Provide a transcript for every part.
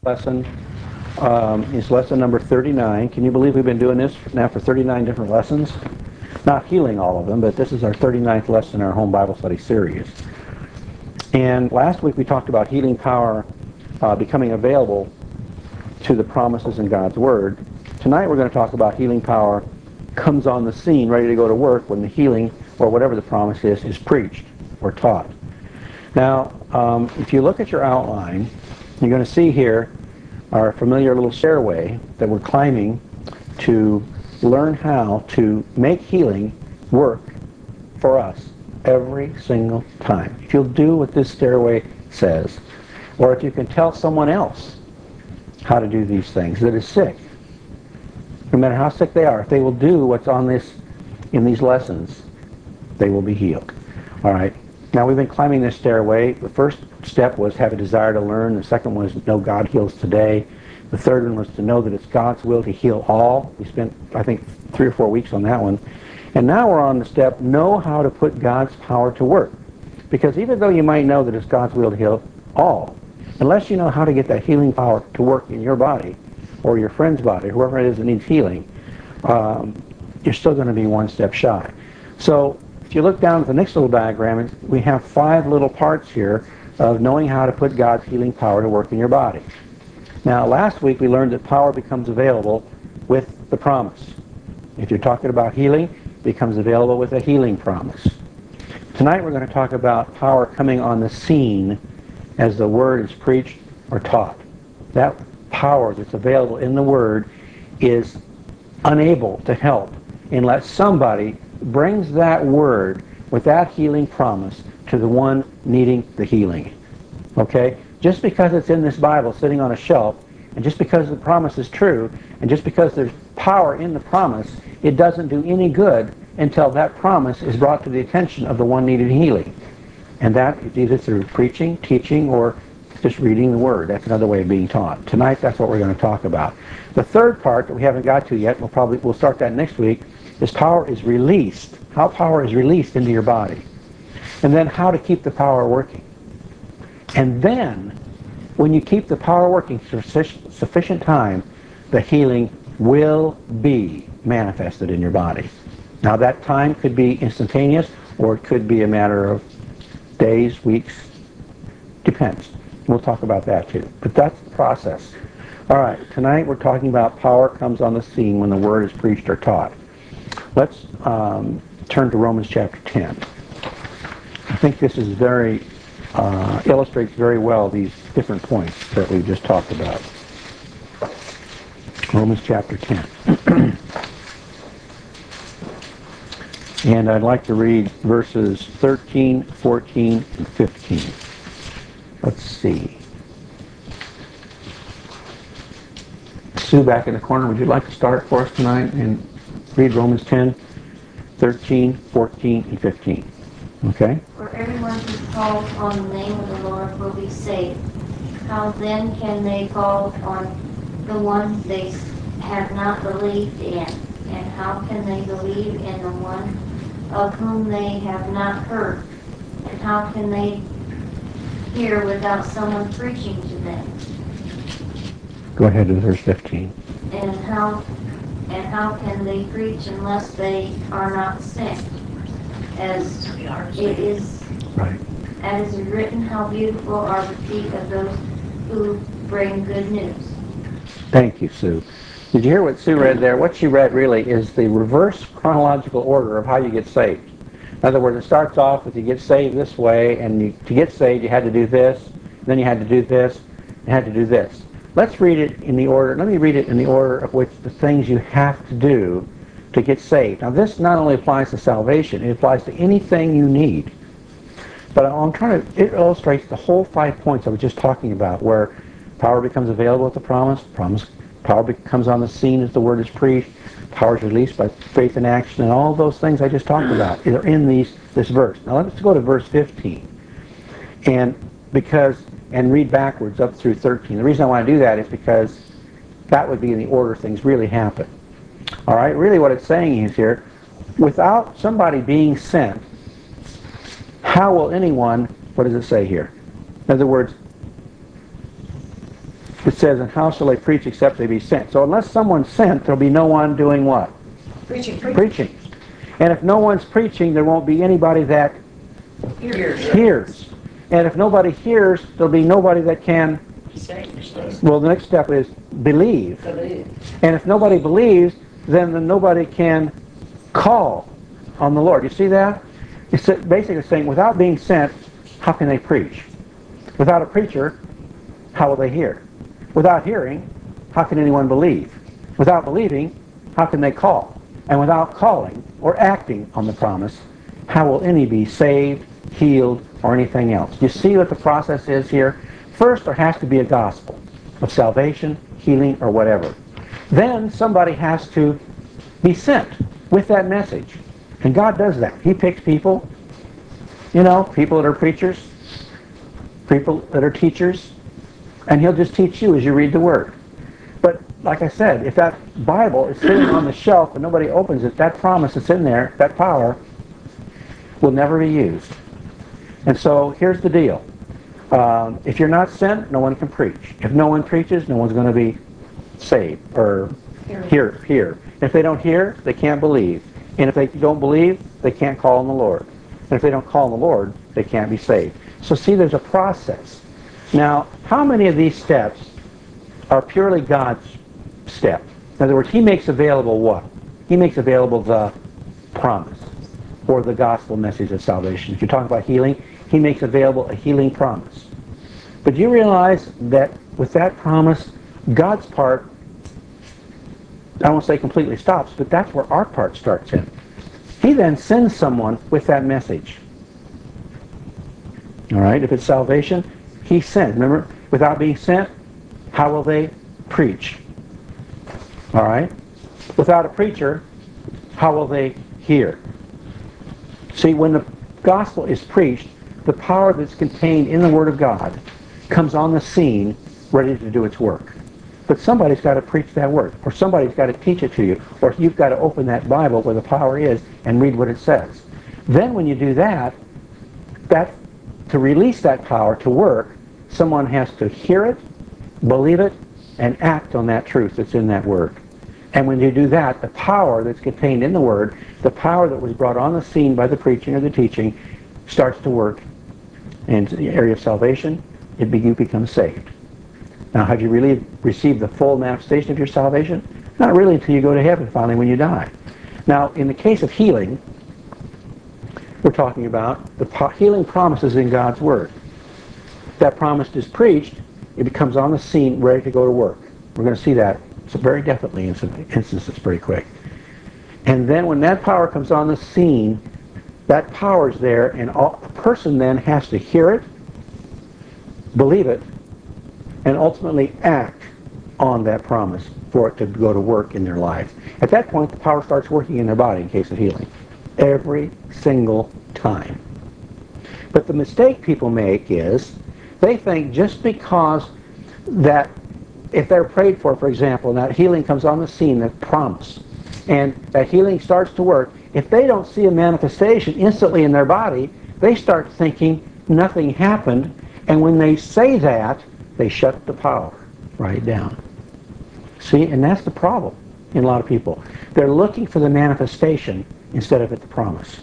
lesson is lesson number 39. Can you believe we've been doing this now for 39 different lessons? Not healing all of them, but this is our 39th lesson in our home Bible study series. And last week we talked about healing power becoming available to the promises in God's Word. Tonight we're going to talk about healing power comes on the scene, ready to go to work when the healing, or whatever the promise is preached or taught. Now, if you look at your outline, you're going to see here our familiar little stairway that we're climbing to learn how to make healing work for us every single time. If you'll do what this stairway says, or if you can tell someone else how to do these things that is sick, no matter how sick they are, if they will do what's on this in these lessons, they will be healed. All right. Now we've been climbing this stairway. The first step was have a desire to learn. The second one was know God heals today. The third one was to know that it's God's will to heal all. We spent, I think, 3 or 4 weeks on that one. And now we're on the step, know how to put God's power to work. Because even though you might know that it's God's will to heal all, unless you know how to get that healing power to work in your body, or your friend's body, whoever it is that needs healing, you're still going to be one step shy. So if you look down at the next little diagram, we have 5 little parts here of knowing how to put God's healing power to work in your body. Now, last week we learned that power becomes available with the promise. If you're talking about healing, it becomes available with a healing promise. Tonight we're going to talk about power coming on the scene as the Word is preached or taught. That power that's available in the Word is unable to help unless somebody brings that Word with that healing promise to the one needing the healing. Okay? Just because it's in this Bible sitting on a shelf, and just because the promise is true, and just because there's power in the promise, it doesn't do any good until that promise is brought to the attention of the one needing healing. And that is either through preaching, teaching, or just reading the Word. That's another way of being taught. Tonight, that's what we're going to talk about. The third part that we haven't got to yet, we'll start that next week, is power is released. How power is released into your body. And then how to keep the power working. And then, when you keep the power working for sufficient time, the healing will be manifested in your body. Now that time could be instantaneous, or it could be a matter of days, weeks, depends. We'll talk about that too. But that's the process. All right, tonight we're talking about power comes on the scene when the Word is preached or taught. Let's turn to Romans chapter 10. I think this is illustrates very well these different points that we just talked about. Romans chapter 10. And I'd like to read verses 13, 14, and 15. Let's see. Sue, back in the corner, would you like to start for us tonight and read Romans 10, 13, 14, and 15? Okay? For everyone who calls on the name of the Lord will be saved. How then can they call on the one they have not believed in? And how can they believe in the one of whom they have not heard? And how can they hear without someone preaching to them? Go ahead to verse 15. And how can they preach unless they are not sent? As it is, right. As is written, how beautiful are the feet of those who bring good news. Thank you, Sue. Did you hear what Sue read there? What she read really is the reverse chronological order of how you get saved. In other words, it starts off with you get saved this way, and to get saved you had to do this, then you had to do this, you had to do this. Let's read it in the order. Let me read it in the order of which the things you have to do to get saved. Now this not only applies to salvation, it applies to anything you need. But it illustrates the whole 5 points I was just talking about, where power becomes available at the promise, power becomes on the scene as the Word is preached, power is released by faith and action, and all those things I just talked about are in this verse. Now let's go to verse 15. And read backwards up through 13. The reason I want to do that is because that would be in the order things really happen. All right, really what it's saying is here, without somebody being sent, how will anyone, what does it say here? In other words, It says, and how shall they preach except they be sent? So unless someone's sent, there'll be no one doing what? Preaching. And if no one's preaching, there won't be anybody that hears. And if nobody hears, there'll be nobody that can. Well, the next step is believe. And if nobody believes, then nobody can call on the Lord. You see that? It's basically saying, without being sent, how can they preach? Without a preacher, how will they hear? Without hearing, how can anyone believe? Without believing, how can they call? And without calling or acting on the promise, how will any be saved, healed, or anything else? You see what the process is here? First, there has to be a gospel of salvation, healing, or whatever. Then somebody has to be sent with that message. And God does that. He picks people, people that are preachers, people that are teachers, and He'll just teach you as you read the Word. But like I said, if that Bible is sitting on the shelf and nobody opens it, that promise that's in there, that power, will never be used. And so here's the deal. If you're not sent, no one can preach. If no one preaches, no one's going to be saved or hear. If they don't hear, they can't believe. And if they don't believe, they can't call on the Lord. And if they don't call on the Lord, they can't be saved. So see, there's a process. Now, how many of these steps are purely God's step? In other words, He makes available what? He makes available the promise or the gospel message of salvation. If you're talking about healing, He makes available a healing promise. But do you realize that with that promise, God's part, I won't say completely stops, but that's where our part starts in. He then sends someone with that message. All right, if it's salvation, He sends. Remember, without being sent, how will they preach? All right? Without a preacher, how will they hear? See, when the gospel is preached, the power that's contained in the Word of God comes on the scene ready to do its work. But somebody's got to preach that Word, or somebody's got to teach it to you, or you've got to open that Bible where the power is and read what it says. Then when you do that, to release that power to work, someone has to hear it, believe it, and act on that truth that's in that Word. And when you do that, the power that's contained in the Word, the power that was brought on the scene by the preaching or the teaching, starts to work in the area of salvation. You become saved. Now, have you really received the full manifestation of your salvation? Not really until you go to heaven finally when you die. Now, in the case of healing, we're talking about the healing promises in God's Word. If that promise is preached, it becomes on the scene ready to go to work. We're going to see that very definitely in some instances pretty quick. And then when that power comes on the scene, that power is there, and a person then has to hear it, believe it, and ultimately act on that promise for it to go to work in their life. At that point, the power starts working in their body in case of healing. Every single time. But the mistake people make is they think just because that if they're prayed for example, and that healing comes on the scene, that promise, and that healing starts to work, if they don't see a manifestation instantly in their body, they start thinking nothing happened, and when they say that, they shut the power right down. See, and that's the problem in a lot of people. They're looking for the manifestation instead of at the promise.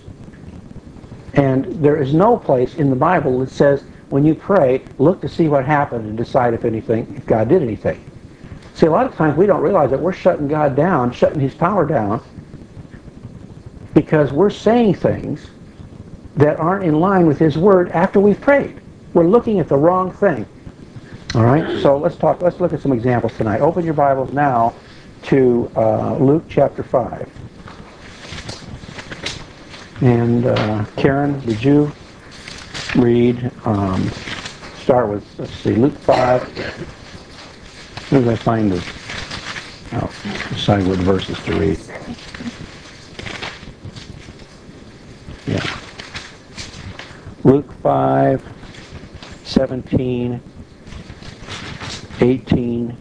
And there is no place in the Bible that says, when you pray, look to see what happened and decide if God did anything. See, a lot of times we don't realize that we're shutting God down, shutting His power down, because we're saying things that aren't in line with His Word after we've prayed. We're looking at the wrong thing. All right, so let's look at some examples tonight. Open your Bibles now to Luke chapter 5. And Karen, would you read, start with, let's see, Luke 5. As soon as I find this, I'll decide what verses to read. Yeah. Luke 5, 17, 18.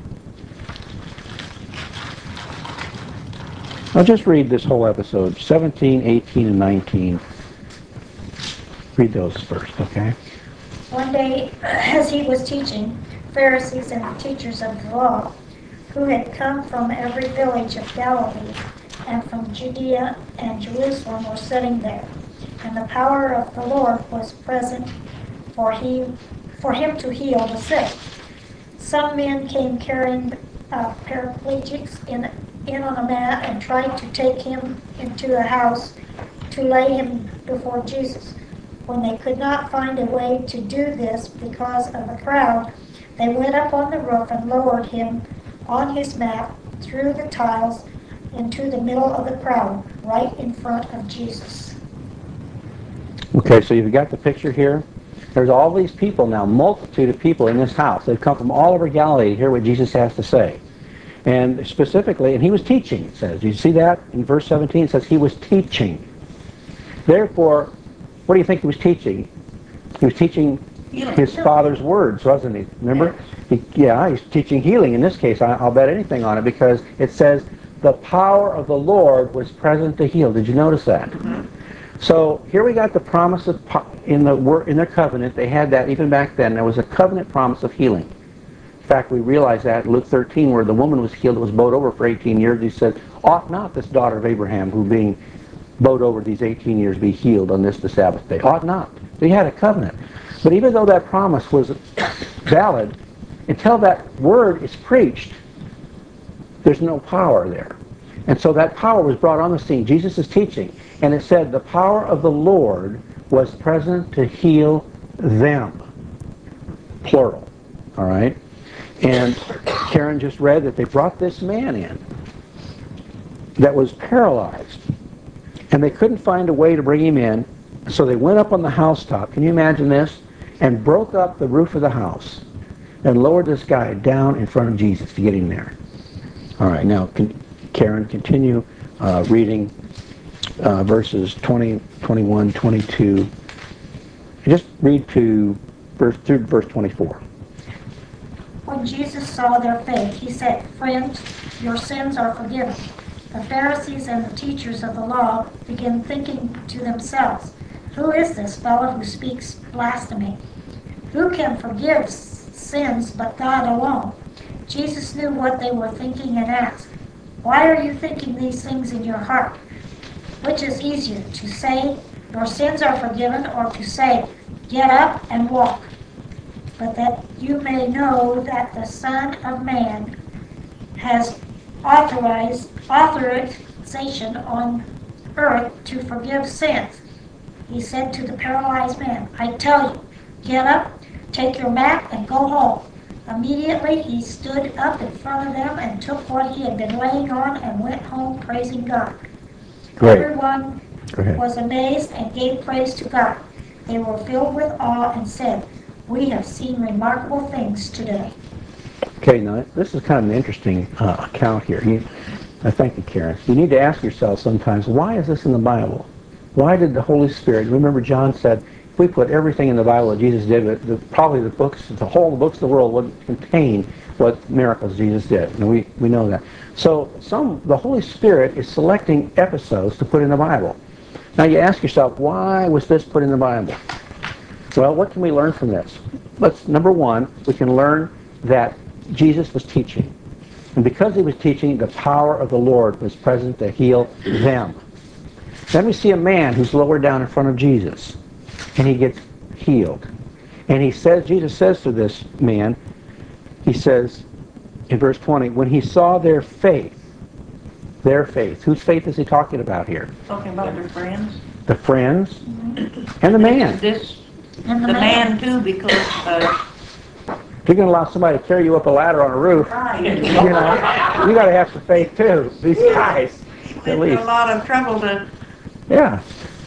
I'll just read this whole episode, 17, 18, and 19. Read those first, okay? One day, as he was teaching, Pharisees and the teachers of the law, who had come from every village of Galilee and from Judea and Jerusalem, were sitting there. And the power of the Lord was present for him to heal the sick. Some men came carrying paraplegics in on a mat and tried to take him into the house to lay him before Jesus. When they could not find a way to do this because of the crowd, they went up on the roof and lowered him on his mat through the tiles into the middle of the crowd, right in front of Jesus. Okay, so you've got the picture here. There's all these people now, multitude of people in this house. They've come from all over Galilee to hear what Jesus has to say. And specifically, and he was teaching, it says. Do you see that? In verse 17 it says he was teaching. Therefore, what do you think he was teaching? He was teaching his Father's words, wasn't he? Remember? He's teaching healing. In this case, I'll bet anything on it because it says the power of the Lord was present to heal. Did you notice that? Mm-hmm. So here we got the promise of in their covenant. They had that even back then. There was a covenant promise of healing. In fact, we realize that in Luke 13, where the woman was healed, that was bowed over for 18 years. He said, "Ought not this daughter of Abraham, who being bowed over these 18 years, be healed on the Sabbath day?" Ought not. They had a covenant. But even though that promise was valid, until that word is preached, there's no power there. And so that power was brought on the scene. Jesus is teaching. And it said the power of the Lord was present to heal them. Plural. All right? And Karen just read that they brought this man in that was paralyzed. And they couldn't find a way to bring him in. So they went up on the housetop. Can you imagine this? And broke up the roof of the house and lowered this guy down in front of Jesus to get him there. All right, now Karen, continue reading verses 20, 21, 22. Just read through verse 24. When Jesus saw their faith, he said, "Friends, your sins are forgiven." The Pharisees and the teachers of the law began thinking to themselves, "Who is this fellow who speaks blasphemy? Who can forgive sins but God alone?" Jesus knew what they were thinking and asked, "Why are you thinking these things in your heart? Which is easier, to say, 'Your sins are forgiven,' or to say, 'Get up and walk'? But that you may know that the Son of Man has authorization on earth to forgive sins." He said to the paralyzed man, "I tell you, get up, take your mat, and go home." Immediately he stood up in front of them and took what he had been laying on and went home praising God. Great. Everyone was amazed and gave praise to God. They were filled with awe and said, "We have seen remarkable things today." Okay, now this is kind of an interesting account here. Thank you, Karen. You need to ask yourself sometimes, why is this in the Bible? Why did the Holy Spirit, remember John said, if we put everything in the Bible that Jesus did, probably the books of the world wouldn't contain what miracles Jesus did. And we know that. So the Holy Spirit is selecting episodes to put in the Bible. Now you ask yourself, why was this put in the Bible? Well, what can we learn from this? Number one, we can learn that Jesus was teaching. And because he was teaching, the power of the Lord was present to heal them. Then we see a man who's lowered down in front of Jesus, and he gets healed. And Jesus says to this man, he says in verse 20, when he saw their faith, whose faith is he talking about here? Talking about their friends. The friends and the man. And The man too, because If you're going to allow somebody to carry you up a ladder on a roof, right. you got to have some faith too. These guys, at Went least. to a lot of trouble to Yeah.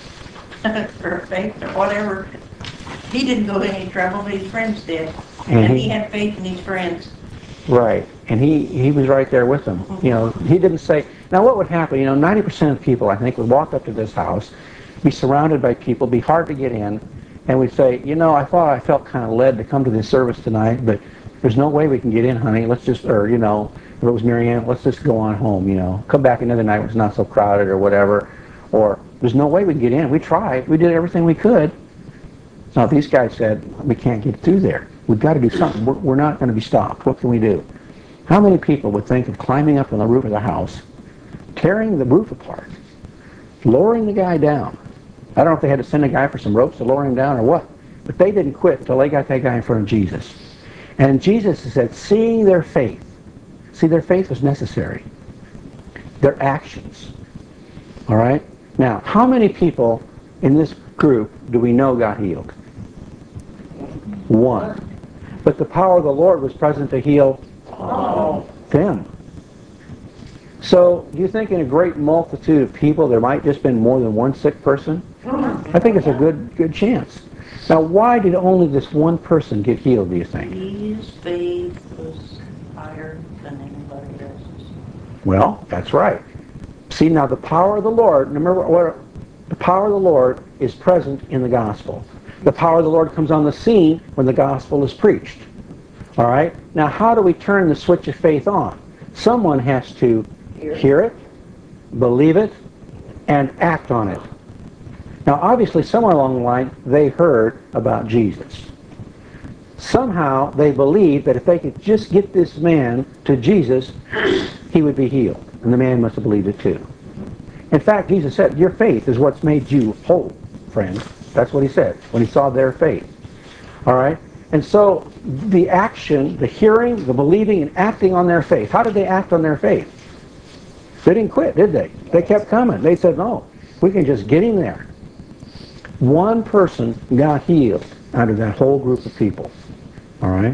for faith or whatever. He didn't go to any trouble, but his friends did, And and he- he had faith in his friends. Right. And he was right there with them. He didn't say, now what would happen, 90% of people, I think, would walk up to this house, be surrounded by people, be hard to get in, and we'd say, I thought I felt kind of led to come to this service tonight, but there's no way we can get in, honey. Let's just, if it was Marianne, let's just go on home, Come back another night when it's not so crowded or whatever. Or, there's no way we can get in. We tried. We did everything we could. Now, these guys said, we can't get through there. We've got to do something. We're not going to be stopped. What can we do? How many people would think of climbing up on the roof of the house, tearing the roof apart, lowering the guy down? I don't know if they had to send a guy for some ropes to lower him down or what, but they didn't quit until they got that guy in front of Jesus. And Jesus said, seeing their faith. See, their faith was necessary. Their actions. All right? Now, how many people in this group do we know got healed? One. But the power of the Lord was present to heal them. So, do you think in a great multitude of people there might just been more than one sick person? I think it's a good chance. Now, why did only this one person get healed, do you think? His faith was higher than anybody else's. Well, that's right. See, now the power of the Lord, remember what the power of the Lord is present in the gospel. The power of the Lord comes on the scene when the gospel is preached. All right? Now, how do we turn the switch of faith on? Someone has to hear it, believe it, and act on it. Now, obviously, somewhere along the line, they heard about Jesus. Somehow, they believed that if they could just get this man to Jesus, he would be healed. And the man must have believed it too. In fact, Jesus said, your faith is what's made you whole, friends. That's what he said when he saw their faith. All right? And so, the action, the hearing, the believing, and acting on their faith. How did they act on their faith? They didn't quit, did they? They kept coming. They said, no, we can just get him there. One person got healed out of that whole group of people. All right?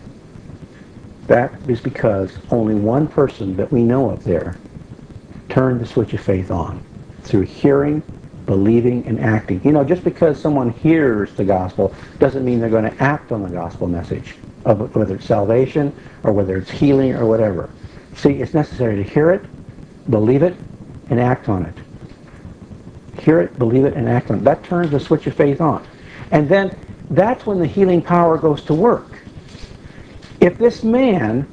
That is because only one person that we know of there turned the switch of faith on through hearing, believing, and acting. You know, just because someone hears the gospel doesn't mean they're going to act on the gospel message, of whether it's salvation or whether it's healing or whatever. See, it's necessary to hear it, believe it, and act on it. Hear it, believe it, and act on it. That turns the switch of faith on. And then that's when the healing power goes to work. If this man,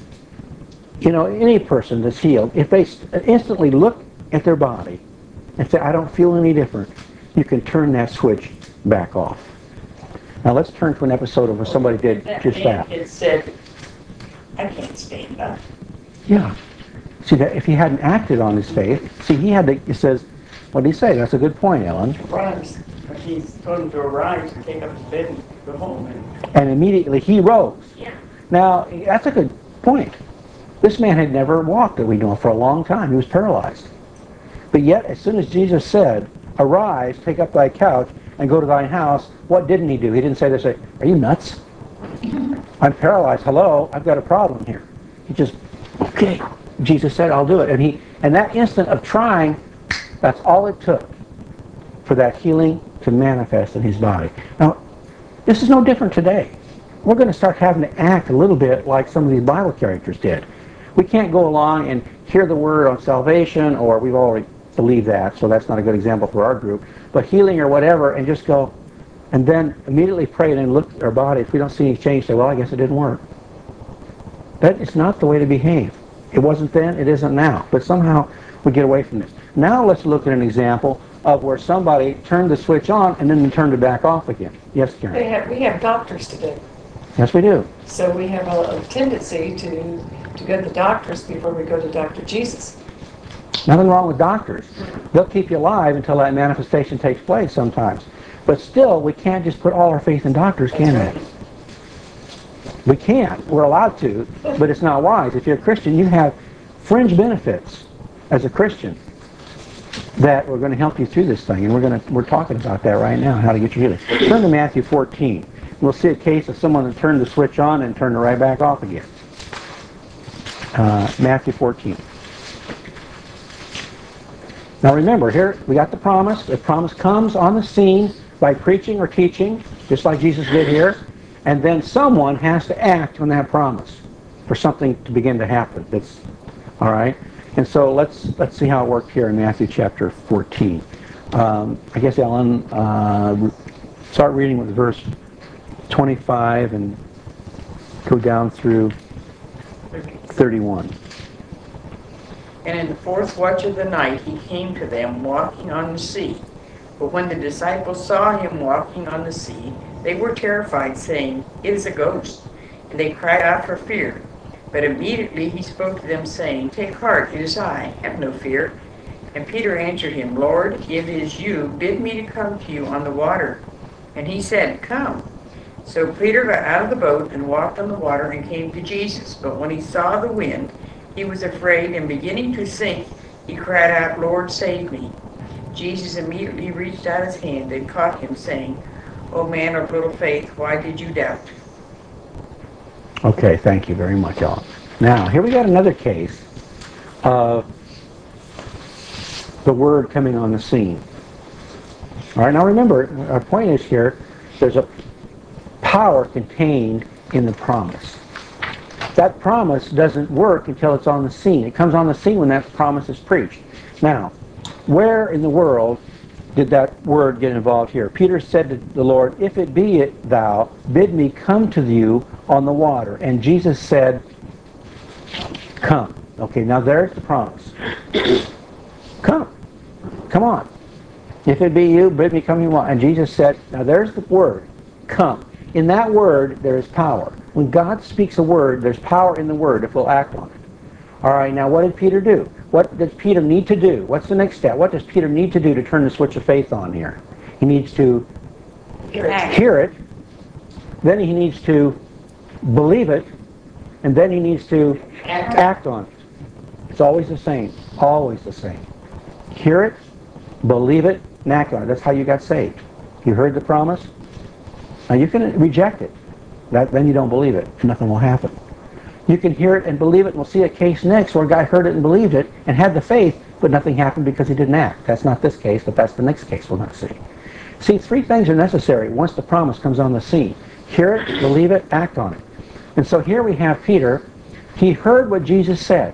you know, any person that's healed, if they instantly look at their body and say, I don't feel any different, you can turn that switch back off. Now let's turn to an episode of where somebody did just that. It said, I can't stand up. Yeah. See, that if he hadn't acted on his faith, see, he had to, it says, what did he say? That's a good point, Ellen. Rise. He's going to arise and take up his bed and go home. And immediately he rose. Yeah. Now, that's a good point. This man had never walked, that we know, for a long time. He was paralyzed. But yet, as soon as Jesus said, arise, take up thy couch, and go to thine house, what didn't he do? He didn't say this, are you nuts? I'm paralyzed. Hello, I've got a problem here. He just, okay. Jesus said, I'll do it. And that instant of trying, that's all it took for that healing to manifest in his body. Now, this is no different today. We're going to start having to act a little bit like some of these Bible characters did. We can't go along and hear the word on salvation, or we've already believed that, so that's not a good example for our group, but healing or whatever, and just go, and then immediately pray and then look at our body. If we don't see any change, say, well, I guess it didn't work. That is not the way to behave. It wasn't then, it isn't now. But somehow we get away from this. Now let's look at an example of where somebody turned the switch on and then turned it back off again. Yes, Karen? We have doctors today. Yes, we do. So we have a tendency to go to the doctors before we go to Dr. Jesus. Nothing wrong with doctors. They'll keep you alive until that manifestation takes place sometimes. But still, we can't just put all our faith in doctors, can we? We can't. We're allowed to, but it's not wise. If you're a Christian, you have fringe benefits as a Christian that we're going to help you through this thing, and we're talking about that right now, how to get you healing. Turn to Matthew 14. We'll see a case of someone that turned the switch on and turned it right back off again. Matthew 14. Now remember, here we got the promise. The promise comes on the scene by preaching or teaching, just like Jesus did here. And then someone has to act on that promise for something to begin to happen. That's all right. And so let's see how it worked here in Matthew chapter 14. I guess Ellen, start reading with verse 25 and go down through 31. And in the fourth watch of the night he came to them walking on the sea. But when the disciples saw him walking on the sea, They were terrified, saying, "It is a ghost," and they cried out for fear. But immediately he spoke to them, saying, "Take heart, it is I, have no fear." And Peter answered him, "Lord, if it is you, bid me to come to you on the water." And he said, "Come." So Peter got out of the boat and walked on the water and came to Jesus. But when he saw the wind, he was afraid, and beginning to sink, he cried out, "Lord, save me." Jesus immediately reached out his hand and caught him, saying, "O man of little faith, why did you doubt?" Okay, thank you very much, Ellen. Now, here we got another case of the Word coming on the scene. All right, now remember, our point is here, there's a power contained in the promise. That promise doesn't work until it's on the scene. It comes on the scene when that promise is preached. Now, where in the world did that word get involved here? Peter said to the Lord, "If it be it thou, bid me come to you on the water." And Jesus said, "Come." Okay, now there's the promise. Come. Come on. "If it be you, bid me come to you." And Jesus said, now there's the word. Come. In that word, there is power. When God speaks a word, there's power in the word if we'll act on it. All right, now what did Peter do? What does Peter need to do? What's the next step? What does Peter need to do to turn the switch of faith on here? He needs to hear it, then he needs to believe it, and then he needs to act on it. It's always the same. Always the same. Hear it, believe it, and act on it. That's how you got saved. You heard the promise. Now you can reject it. Then you don't believe it. Nothing will happen. You can hear it and believe it, and we'll see a case next where a guy heard it and believed it and had the faith, but nothing happened because he didn't act. That's not this case, but that's the next case we're going to see. See, three things are necessary once the promise comes on the scene. Hear it, believe it, act on it. And so here we have Peter. He heard what Jesus said.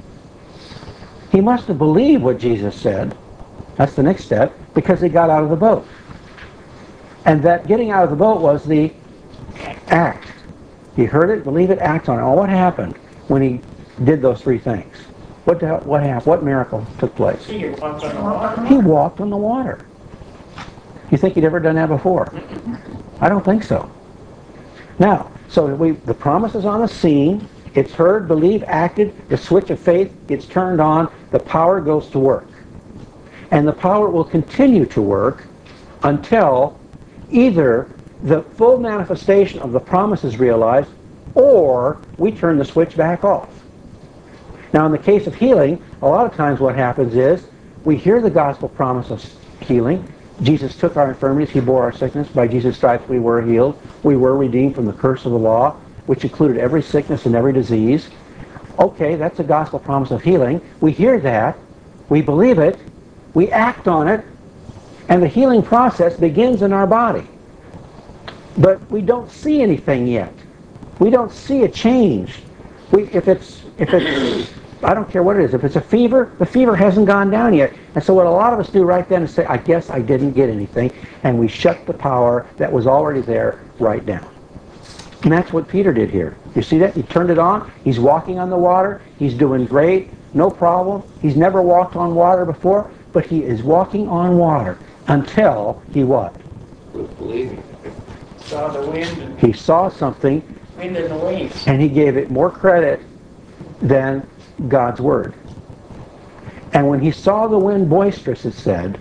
He must have believed what Jesus said. That's the next step, because he got out of the boat. And that getting out of the boat was the act. He heard it, believed it, act on it. Well, what happened when he did those three things? What happened? What miracle took place? He walked on the water. He walked on the water. You think he'd ever done that before? I don't think so. Now, so the promise is on the scene. It's heard, believed, acted. The switch of faith gets turned on. The power goes to work. And the power will continue to work until either the full manifestation of the promise is realized, or we turn the switch back off. Now, in the case of healing, a lot of times what happens is we hear the gospel promise of healing. Jesus took our infirmities, he bore our sickness. By Jesus' stripes we were healed. We were redeemed from the curse of the law, which included every sickness and every disease. Okay, that's a gospel promise of healing. We hear that, we believe it, we act on it, and the healing process begins in our body. But we don't see anything yet. We don't see a change. If it's I don't care what it is. If it's a fever, the fever hasn't gone down yet. And so what a lot of us do right then is say, I guess I didn't get anything. And we shut the power that was already there right down. And that's what Peter did here. You see that? He turned it on. He's walking on the water. He's doing great. No problem. He's never walked on water before. But he is walking on water until he what? Was believing. Saw the wind and He saw something, wind in the waves. and he gave it more credit than God's word. And when he saw the wind boisterous, it said,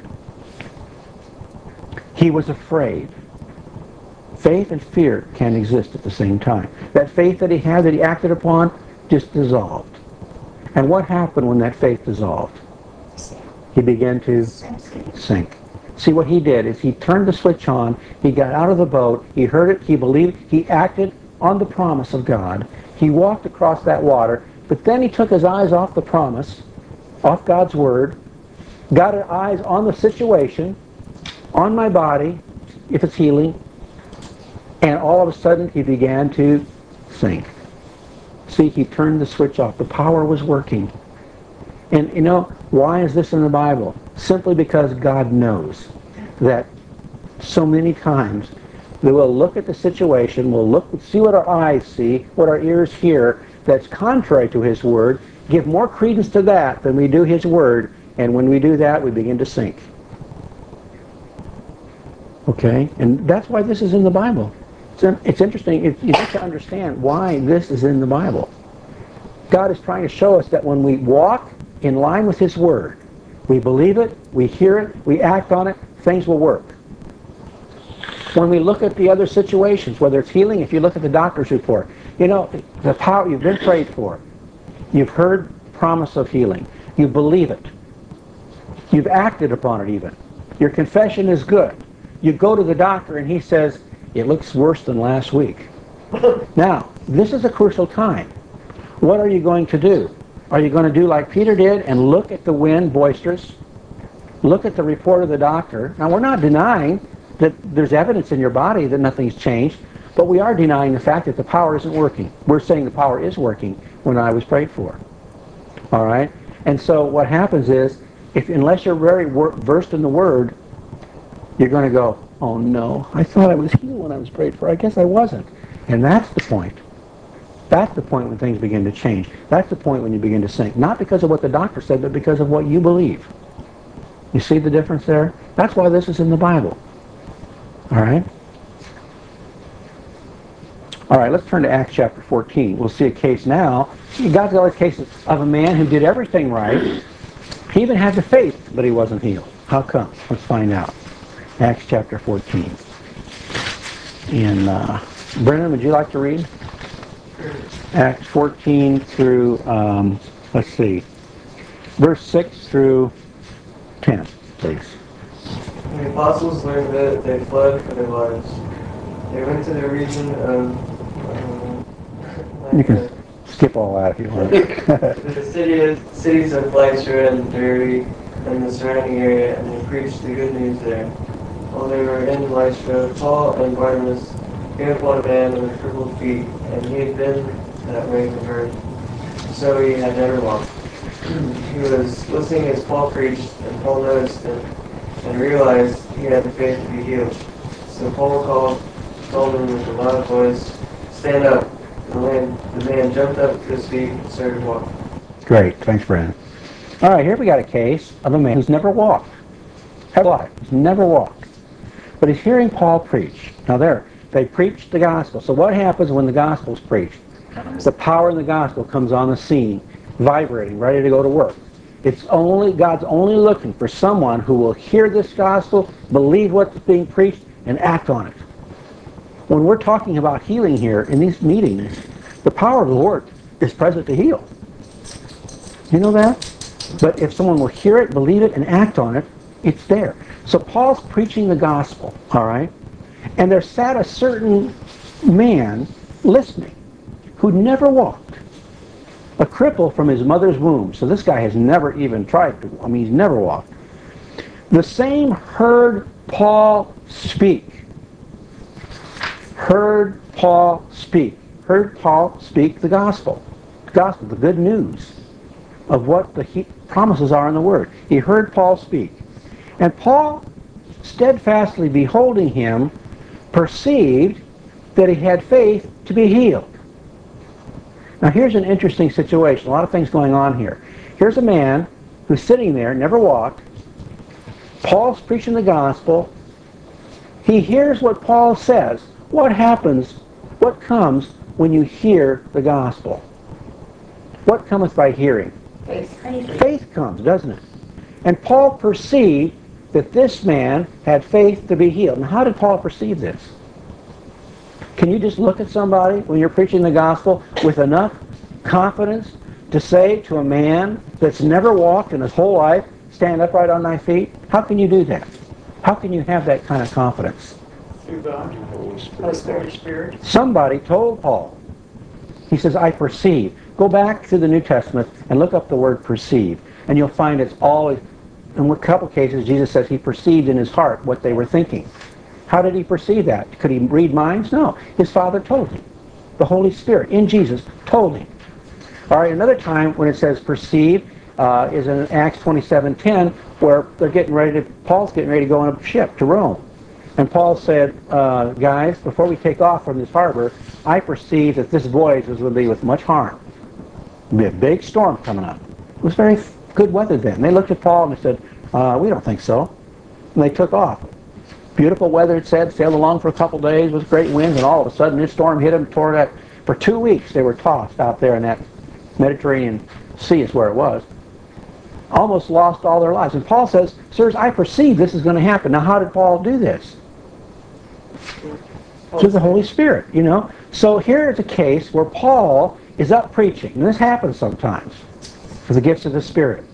he was afraid. Faith and fear can exist at the same time. That faith that he had, that he acted upon, just dissolved. And what happened when that faith dissolved? He began to sink. See, what he did is he turned the switch on, he got out of the boat, he heard it, he believed, he acted on the promise of God. He walked across that water, but then he took his eyes off the promise, off God's word, got his eyes on the situation, on my body, if it's healing, and all of a sudden he began to sink. See, he turned the switch off. The power was working. And you know, why is this in the Bible? Simply because God knows that so many times that we'll look at the situation, we'll look, see what our eyes see, what our ears hear, that's contrary to his word, give more credence to that than we do his word, and when we do that, we begin to sink. Okay? And that's why this is in the Bible. It's interesting. You need to understand why this is in the Bible. God is trying to show us that when we walk in line with His Word, we believe it, we hear it, we act on it, things will work. When we look at the other situations, whether it's healing, if you look at the doctor's report, you know, the power, you've been prayed for. You've heard promise of healing. You believe it. You've acted upon it even. Your confession is good. You go to the doctor and he says, it looks worse than last week. Now, this is a crucial time. What are you going to do? Are you going to do like Peter did and look at the wind boisterous? Look at the report of the doctor. Now, we're not denying that there's evidence in your body that nothing's changed, but we are denying the fact that the power isn't working. We're saying the power is working when I was prayed for. All right? And so what happens is, unless you're very versed in the Word, you're going to go, oh no, I thought I was healed when I was prayed for. I guess I wasn't. And that's the point. That's the point when things begin to change. That's the point when you begin to sink. Not because of what the doctor said, but because of what you believe. You see the difference there? That's why this is in the Bible. All right? All right, let's turn to Acts chapter 14. We'll see a case now. God's got a case of a man who did everything right. He even had the faith, but he wasn't healed. How come? Let's find out. Acts chapter 14. And Brennan, would you like to read? Acts 14 through, let's see, verse 6 through 10, please. The apostles learned that they fled for their lives. They went to the region of... you can skip all that if you want. the cities of Lystra and Derbe and the surrounding area, and they preached the good news there. While they were in Lystra, Paul and Barnabas came upon a man with crippled feet, and he had been that way from birth, so he had never walked. He was listening as Paul preached, and Paul noticed him and realized he had the faith to be healed. So Paul told him with a loud voice, "Stand up." The man jumped up to his feet and started walking. Great. Thanks, Brandon. All right, here we got a case of a man who's never walked. Had life. He's never walked. But he's hearing Paul preach. Now they preached the gospel. So what happens when the gospel's preached? The power in the gospel comes on the scene, vibrating, ready to go to work. God's only looking for someone who will hear this gospel, believe what's being preached, and act on it. When we're talking about healing here in these meetings, the power of the Lord is present to heal. You know that? But if someone will hear it, believe it, and act on it, it's there. So Paul's preaching the gospel, all right? And there sat a certain man listening who never walked. A cripple from his mother's womb. So this guy has never even tried to, he's never walked. The same heard Paul speak. Heard Paul speak the gospel. The gospel, the good news of what the promises are in the Word. He heard Paul speak. And Paul, steadfastly beholding him, perceived that he had faith to be healed. Now here's an interesting situation. A lot of things going on here. Here's a man who's sitting there, never walked. Paul's preaching the gospel. He hears what Paul says. What happens, what comes when you hear the gospel? What cometh by hearing? Faith comes, doesn't it? And Paul perceived that this man had faith to be healed. Now, how did Paul perceive this? Can you just look at somebody when you're preaching the gospel with enough confidence to say to a man that's never walked in his whole life, stand upright on thy feet? How can you do that? How can you have that kind of confidence? Through God. Holy Spirit. Somebody told Paul. He says, I perceive. Go back to the New Testament and look up the word perceive. And you'll find it's always, in a couple cases, Jesus says he perceived in his heart what they were thinking. How did he perceive that? Could he read minds? No. His Father told him. The Holy Spirit, in Jesus, told him. All right, another time when it says perceive is in Acts 27:10, where Paul's getting ready to go on a ship to Rome. And Paul said, guys, before we take off from this harbor, I perceive that this voyage is going to be with much harm. There'll be a big storm coming up. It was very good weather then. They looked at Paul and they said, we don't think so. And they took off. Beautiful weather, it said, sailed along for a couple days with great winds, and all of a sudden this storm hit them, tore that. For 2 weeks they were tossed out there in that Mediterranean Sea is where it was. Almost lost all their lives. And Paul says, sirs, I perceive this is going to happen. Now how did Paul do this? Through the Holy Spirit, you know. So here is a case where Paul is up preaching. And this happens sometimes for the gifts of the Spirit.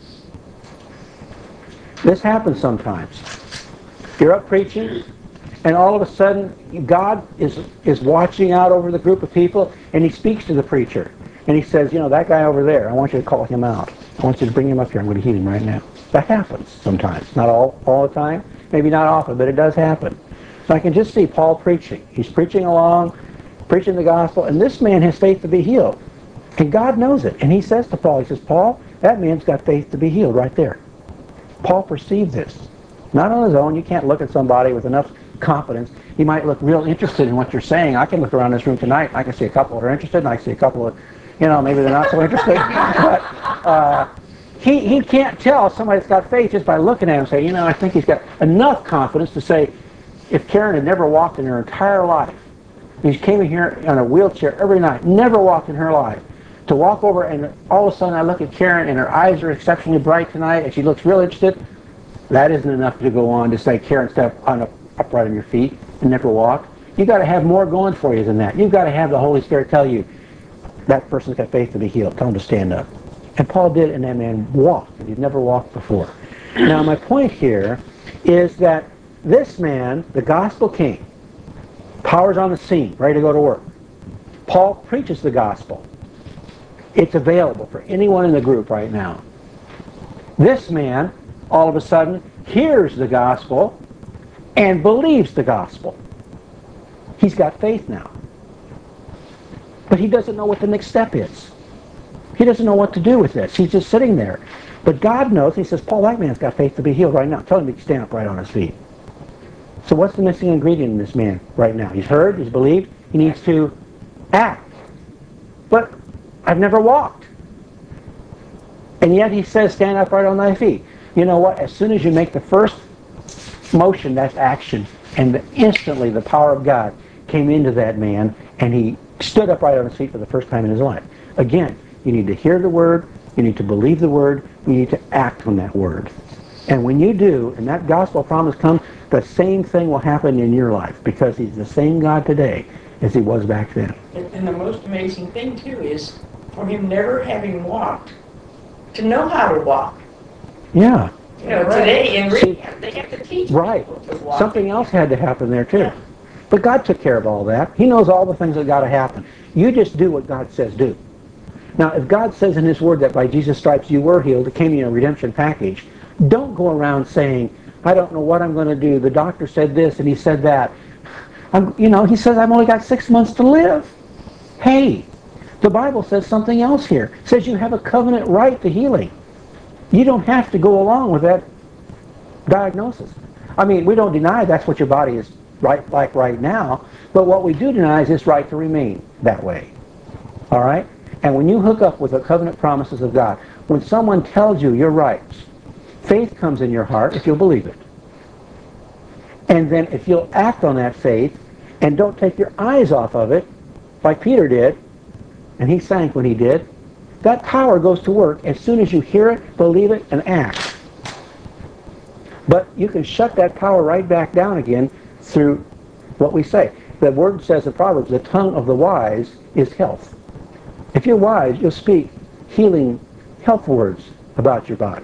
This happens sometimes. You're up preaching, and all of a sudden God is watching out over the group of people, and he speaks to the preacher. And he says, you know, that guy over there, I want you to call him out. I want you to bring him up here. I'm going to heal him right now. That happens sometimes. Not all the time. Maybe not often, but it does happen. So I can just see Paul preaching. He's preaching along, preaching the gospel, and this man has faith to be healed. And God knows it. And he says to Paul, he says, Paul, that man's got faith to be healed right there. Paul perceived this. Not on his own. You can't look at somebody with enough confidence. He might look real interested in what you're saying. I can look around this room tonight, and I can see a couple that are interested, and I can see a couple of, you know, maybe they're not so interested. But he can't tell somebody that's got faith just by looking at him and say, you know, I think he's got enough confidence to say, if Karen had never walked in her entire life, she came in here in a wheelchair every night, never walked in her life, to walk over and all of a sudden I look at Karen and her eyes are exceptionally bright tonight and she looks real interested, that isn't enough to go on to say, Karen, step upright on your feet and never walk. You've got to have more going for you than that. You've got to have the Holy Spirit tell you, that person's got faith to be healed. Tell him to stand up. And Paul did, and that man walked. He'd never walked before. Now my point here is that this man, the gospel king, power's on the scene, ready to go to work. Paul preaches the gospel. It's available for anyone in the group right now. This man, all of a sudden, hears the gospel and believes the gospel. He's got faith now. But he doesn't know what the next step is. He doesn't know what to do with this. He's just sitting there. But God knows. He says, Paul, that man's got faith to be healed right now. Tell him to stand up right on his feet. So what's the missing ingredient in this man right now? He's heard, he's believed, he needs to act. But I've never walked. And yet he says, stand up right on thy feet. You know what? As soon as you make the first motion, that's action. And instantly the power of God came into that man, and he stood up right on his feet for the first time in his life. Again, you need to hear the word, you need to believe the word, you need to act on that word. And when you do, and that gospel promise comes, the same thing will happen in your life, because he's the same God today as he was back then. And the most amazing thing, too, is for him never having walked, to know how to walk. Yeah. You know, today in rehab, they have to teach Right. people to walk. Something else had to happen there, too. Yeah. But God took care of all that. He knows all the things that got to happen. You just do what God says do. Now, if God says in his word that by Jesus' stripes you were healed, it came in a redemption package, don't go around saying, I don't know what I'm going to do. The doctor said this and he said that. He says I've only got 6 months to live. Hey, the Bible says something else here. It says you have a covenant right to healing. You don't have to go along with that diagnosis. I mean, we don't deny that's what your body is like right now, but what we do deny is its right to remain that way. All right? And when you hook up with the covenant promises of God, when someone tells you you're right, faith comes in your heart if you'll believe it. And then if you'll act on that faith and don't take your eyes off of it, like Peter did, and he sank when he did, that power goes to work as soon as you hear it, believe it, and act. But you can shut that power right back down again through what we say. The word says in Proverbs, the tongue of the wise is health. If you're wise, you'll speak healing health words about your body.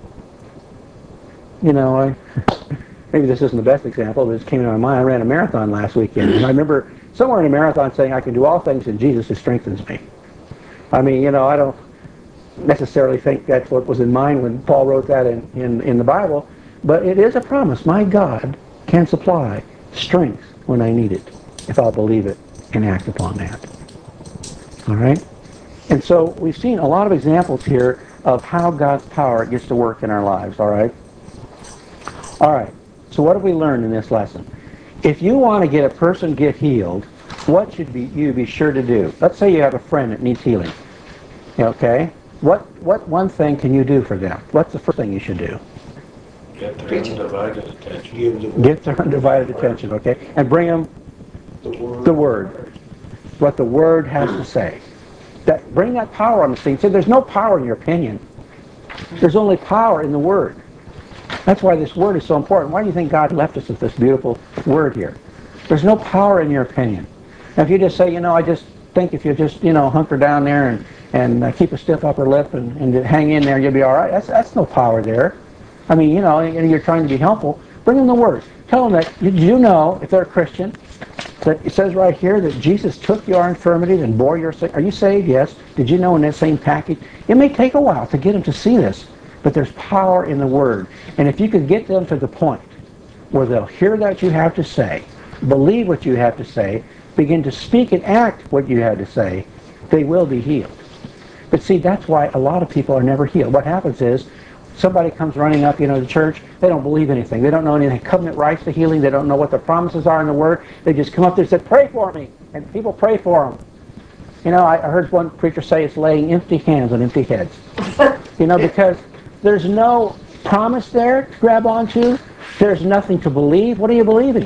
You know, maybe this isn't the best example, but it came to my mind. I ran a marathon last weekend, and I remember somewhere in a marathon saying, I can do all things in Jesus who strengthens me. I mean, I don't necessarily think that's what was in mind when Paul wrote that in the Bible, but it is a promise. My God can supply strength when I need it, if I'll believe it and act upon that. All right? And so we've seen a lot of examples here of how God's power gets to work in our lives, all right? All right, so what have we learned in this lesson? If you want to get a person get healed, what should you be sure to do? Let's say you have a friend that needs healing. Okay? What one thing can you do for them? What's the first thing you should do? Get their undivided attention. Give the Get their undivided attention, okay? And bring them the Word. What the Word has to say. Bring that power on the scene. See, there's no power in your opinion. There's only power in the Word. That's why this Word is so important. Why do you think God left us with this beautiful Word here? There's no power in your opinion. Now, if you just say, I just think if you just, hunker down there and keep a stiff upper lip and hang in there, you'll be all right. That's no power there. I mean, and you're trying to be helpful. Bring them the Word. Tell them that, did you know, if they're a Christian, that it says right here that Jesus took your infirmities and bore your sick. Are you saved? Yes. Did you know in that same package? It may take a while to get them to see this, but there's power in the Word. And if you could get them to the point where they'll hear that you have to say, believe what you have to say, begin to speak and act what you have to say, they will be healed. But see, that's why a lot of people are never healed. What happens is, somebody comes running up, to church, they don't believe anything. They don't know anything. Covenant rights to healing. They don't know what the promises are in the Word. They just come up there and say, pray for me. And people pray for them. I heard one preacher say it's laying empty hands on empty heads. Because there's no promise there to grab onto. There's nothing to believe. What are you believing?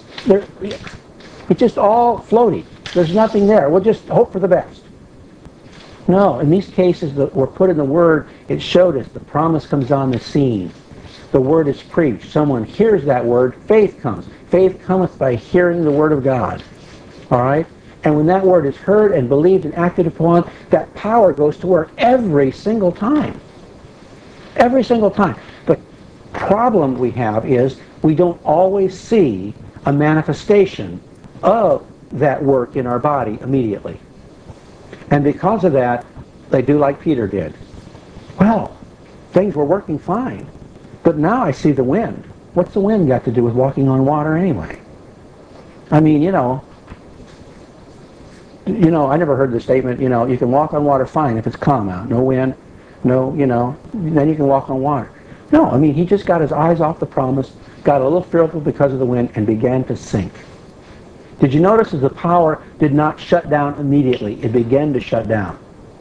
It's just all floaty. There's nothing there. We'll just hope for the best. No, in these cases that were put in the Word, it showed us the promise comes on the scene. The Word is preached. Someone hears that Word, faith comes. Faith cometh by hearing the Word of God. All right? And when that Word is heard and believed and acted upon, that power goes to work every single time. Every single time. The problem we have is we don't always see a manifestation of that work in our body immediately. And because of that, they do like Peter did. Well, things were working fine, but now I see the wind. What's the wind got to do with walking on water anyway? I mean, I never heard the statement, you can walk on water fine if it's calm out. No wind, then you can walk on water. No, I mean, he just got his eyes off the promise, got a little fearful because of the wind, and began to sink. Did you notice that the power did not shut down immediately? It began to shut down.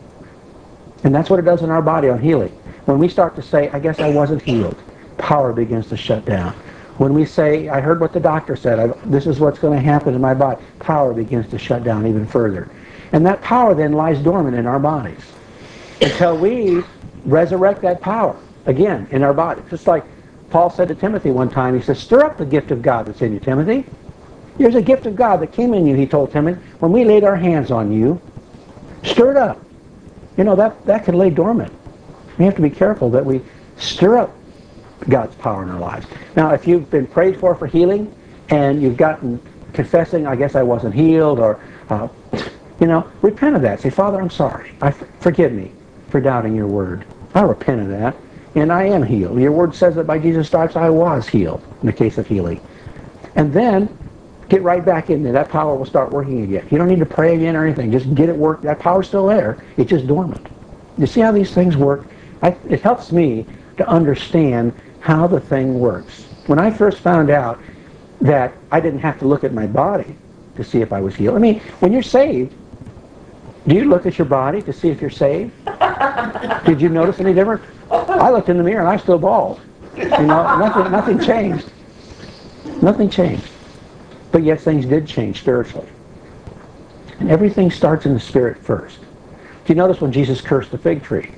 And that's what it does in our body on healing. When we start to say, I guess I wasn't healed, power begins to shut down. When we say, I heard what the doctor said, this is what's going to happen in my body, power begins to shut down even further. And that power then lies dormant in our bodies until we resurrect that power again in our body. Just like Paul said to Timothy one time, he says, stir up the gift of God that's in you, Timothy. There's a gift of God that came in you, he told Timothy, when we laid our hands on you. Stir it up. That can lay dormant. We have to be careful that we stir up God's power in our lives. Now, if you've been prayed for healing, and you've gotten confessing, I guess I wasn't healed, or, repent of that. Say, Father, I'm sorry. Forgive me for doubting your word. I repent of that, and I am healed. Your word says that by Jesus' stripes I was healed, in the case of healing. And then, get right back in there. That power will start working again. You don't need to pray again or anything. Just get it work. That power's still there. It's just dormant. You see how these things work? It helps me to understand how the thing works. When I first found out that I didn't have to look at my body to see if I was healed. I mean, when you're saved, do you look at your body to see if you're saved? Did you notice any difference? I looked in the mirror and I'm still bald. Nothing changed. Nothing changed. But yet things did change spiritually. And everything starts in the spirit first. Do you notice when Jesus cursed the fig tree?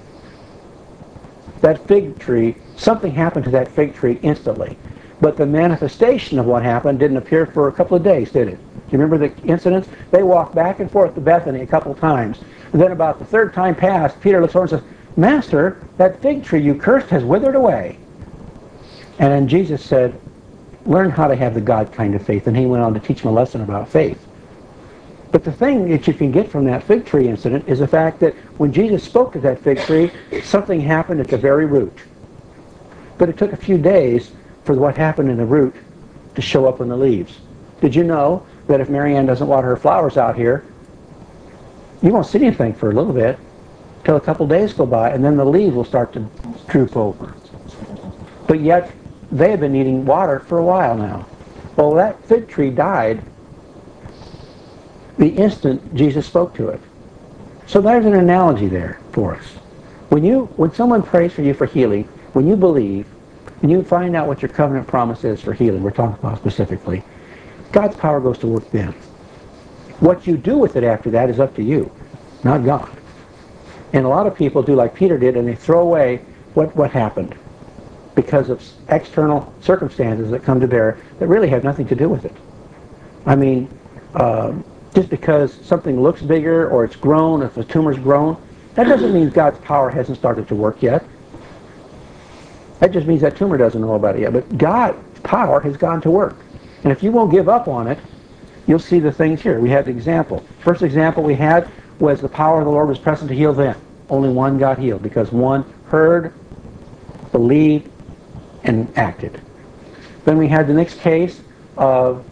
That fig tree, something happened to that fig tree instantly. But the manifestation of what happened didn't appear for a couple of days, did it? Do you remember the incidents? They walked back and forth to Bethany a couple of times. And then about the third time passed, Peter looks over and says, Master, that fig tree you cursed has withered away. And then Jesus said, learn how to have the God kind of faith. And he went on to teach them a lesson about faith. But the thing that you can get from that fig tree incident is the fact that when Jesus spoke to that fig tree, something happened at the very root. But it took a few days for what happened in the root to show up in the leaves. Did you know that if Marianne doesn't water her flowers out here, you won't see anything for a little bit till a couple days go by, and then the leaves will start to droop over. But yet, they have been needing water for a while now. Well, that fig tree died the instant Jesus spoke to it. So there's an analogy there for us. When someone prays for you for healing, when you believe, when you find out what your covenant promise is for healing, we're talking about specifically, God's power goes to work then. What you do with it after that is up to you, not God. And a lot of people do like Peter did, and they throw away what happened because of external circumstances that come to bear that really have nothing to do with it. I mean, just because something looks bigger or it's grown, if a tumor's grown, that doesn't mean God's power hasn't started to work yet. That just means that tumor doesn't know about it yet. But God's power has gone to work. And if you won't give up on it, you'll see the things here. We had the example. First example we had was the power of the Lord was present to heal them. Only one got healed because one heard, believed, and acted. Then we had the next case of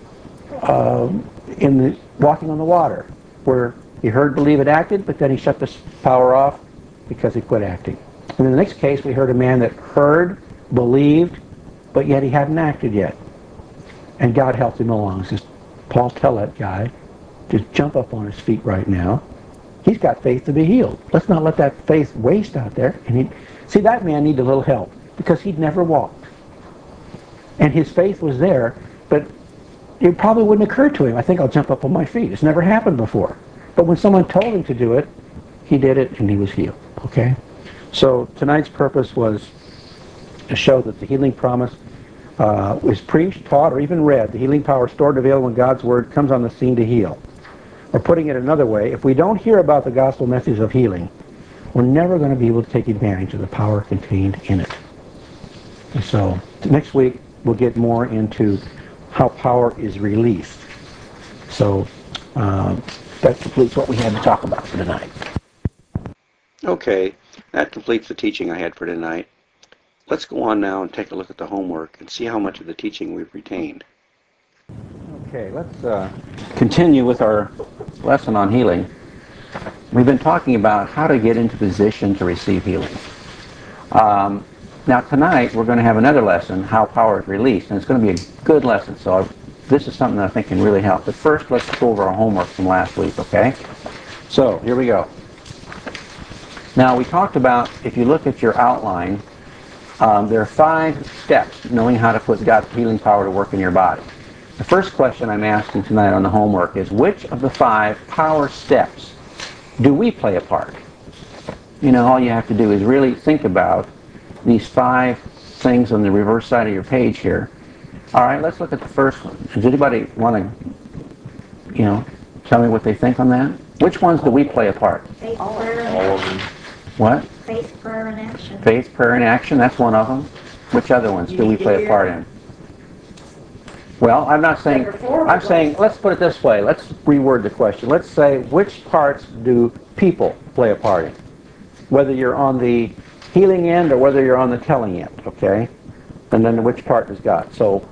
in the walking on the water, where he heard, believed, and acted, but then he shut the power off because he quit acting. And in the next case, we heard a man that heard, believed, but yet he hadn't acted yet. And God helped him along. He says, Paul, tell that guy to jump up on his feet right now. He's got faith to be healed. Let's not let that faith waste out there. And see, that man needed a little help because he'd never walked. And his faith was there, but it probably wouldn't occur to him, I think I'll jump up on my feet. It's never happened before. But when someone told him to do it, he did it and he was healed. Okay? So tonight's purpose was to show that the healing promise was preached, taught, or even read. The healing power stored and available when God's Word comes on the scene to heal. Or putting it another way, if we don't hear about the gospel message of healing, we're never going to be able to take advantage of the power contained in it. And so next week we'll get more into how power is released. So that completes what we had to talk about for tonight. Okay, that completes the teaching I had for tonight. Let's go on now and take a look at the homework and see how much of the teaching we've retained. Okay, let's continue with our lesson on healing. We've been talking about how to get into position to receive healing. Now tonight we're going to have another lesson, how power is released, and it's going to be a good lesson. So this is something that I think can really help. But first, let's go over our homework from last week, okay? So here we go. Now we talked about, if you look at your outline, there are 5 steps knowing how to put God's healing power to work in your body. The first question I'm asking tonight on the homework is, which of the 5 power steps do we play a part? You know, all you have to do is really think about these 5 things on the reverse side of your page here. All right, let's look at the first one. Does anybody want to, tell me what they think on that? Which ones do we play a part? Faith, prayer, and All of action. them. What? Faith, prayer, and action. Faith, prayer, and action, that's one of them. Which other ones do we play a part in? Well, I'm not saying, I'm saying, let's put it this way. Let's reword the question. Let's say, which parts do people play a part in? Whether you're on the healing end or whether you're on the telling end, okay? And then which part does God? So,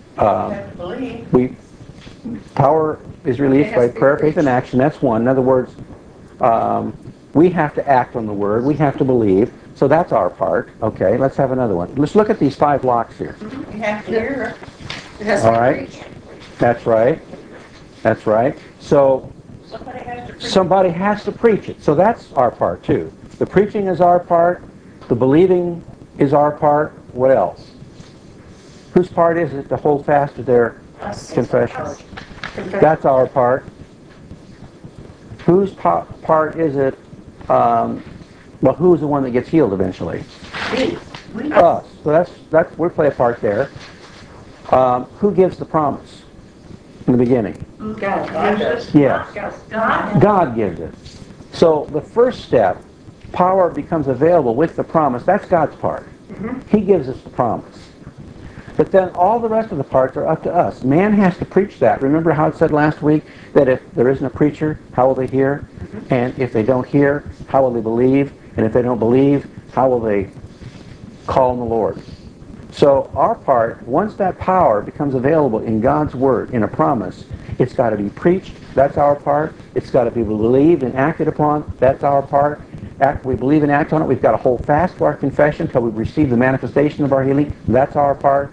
power is released by prayer, faith, and action. That's one. In other words, we have to act on the Word. We have to believe. So that's our part. Okay, let's have another one. Let's look at these 5 blocks here. You have to hear it. All right. That's right. That's right. So somebody has to preach it. So that's our part too. The preaching is our part. The believing is our part. What else? Whose part is it to hold fast to their confession? That's our part. Whose part is it? Who's the one that gets healed eventually? Us. So that's we play a part there. Who gives the promise in the beginning? God. Yes. God gives it. So the first step, power becomes available with the promise. That's God's part. He gives us the promise. But then all the rest of the parts are up to us. Man has to preach that. Remember how it said last week that if there isn't a preacher, how will they hear? And if they don't hear, how will they believe? And if they don't believe, how will they call on the Lord? So our part, once that power becomes available in God's Word, in a promise, it's got to be preached. That's our part. It's got to be believed and acted upon. That's our part. After we believe and act on it, we've got to hold fast to our confession until we receive the manifestation of our healing. That's our part.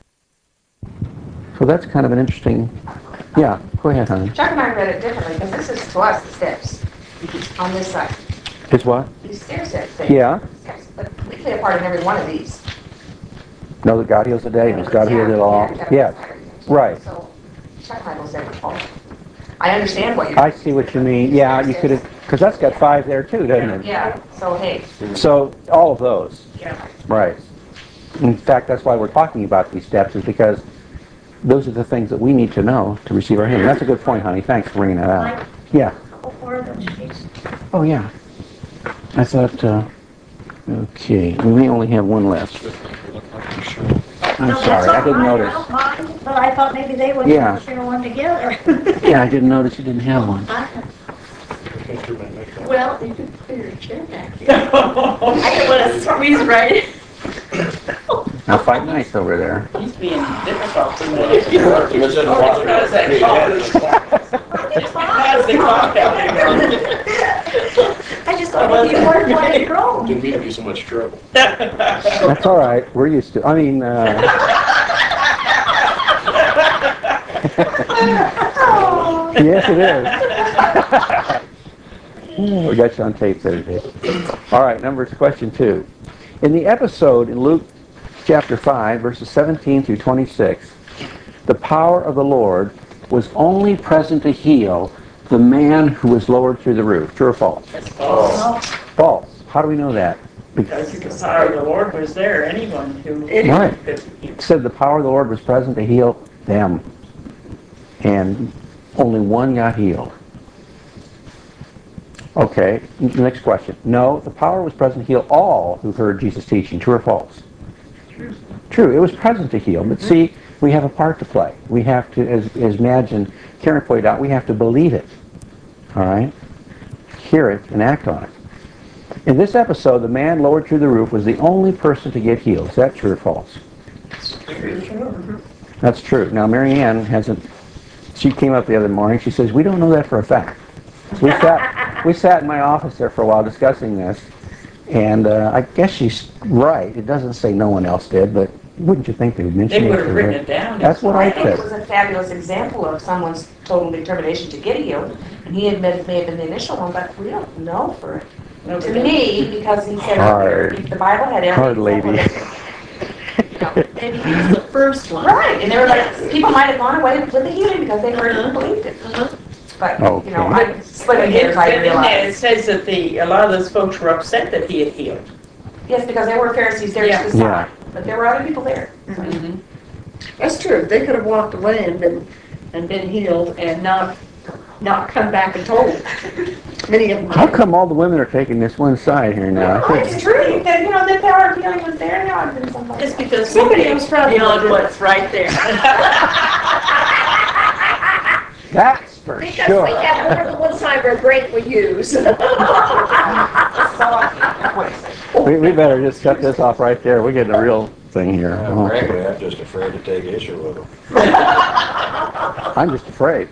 So that's kind of an interesting... Yeah, go ahead, honey. Chuck and I read it differently because this is to us the steps on this side. It's what? These stair steps. Yeah. Steps. But we play a part in every one of these. Know that God heals the dead, and God heals it all. Yes, right. So, check my those every fall. I understand what you're. I see what you mean. Yeah, you could have, because that's got 5 there too, doesn't it? Yeah, so hey. So, all of those. Yeah. Right. In fact, that's why we're talking about these steps, is because those are the things that we need to know to receive our healing. That's a good point, honey. Thanks for bringing that out. Yeah. What are those sheets? Oh, yeah. I thought, okay, we may only have one left. I'm No, sorry, that's I didn't all right. notice. I don't mind, but I thought maybe they would Yeah. share one together. Yeah, I didn't notice you didn't have one. Well, you could clear your chair back here. I didn't want to squeeze right in. Now, fight nice over there. He's being difficult tonight. Was it How's that cough? How's the cough out there? I just thought maybe you weren't letting it grow. Didn't mean to be so much trouble. That's all right. We're used to. I mean, yes, it is. We got you on tape there today. All right, question 2. In the episode in Luke chapter 5, verses 17 through 26, the power of the Lord was only present to heal the man who was lowered through the roof. True or false? False. False. How do we know that? Because the power of the Lord was there, anyone who Right. could. It said the power of the Lord was present to heal them. And only one got healed. Okay, next question. No, the power was present to heal all who heard Jesus teaching. True or false? True. True, it was present to heal. But see, we have a part to play. We have to, as Madge and Karen pointed out, we have to believe it. All right? Hear it and act on it. In this episode, the man lowered through the roof was the only person to get healed. Is that true or false? That's true. Now, Mary Ann hasn't, she came up the other morning, she says, we don't know that for a fact. We sat in my office there for a while discussing this, and I guess she's right. It doesn't say no one else did, but wouldn't you think they would mention it? They would have written it down. That's what I think it said. was a fabulous example of someone's total determination to get healed, and he admitted may have been the initial one, but we don't know for it. To me, because he said Hard. the Bible had every Hard lady. Maybe he was the first one. Right, and they were like, people might have gone away with the healing because they heard and believed it. But, you know, Okay. I'm splitting hairs, I It realize. says that a lot of those folks were upset that he had healed. Yes, because there were Pharisees there to Yeah. decide, but there were other people there. That's true. They could have walked away and been healed and not come back and told. Many of them. How come all the women are taking this one side here now? It's true, that, you know, the power of healing was there, now I've been somebody. Just because Somebody somebody else probably beyond did. what's right there. That's for Because sure. we have more than one cyber break we use. We better just cut this off right there. We're getting a real thing here. Oh. Frankly, I'm just afraid to take issue with them. I'm just afraid.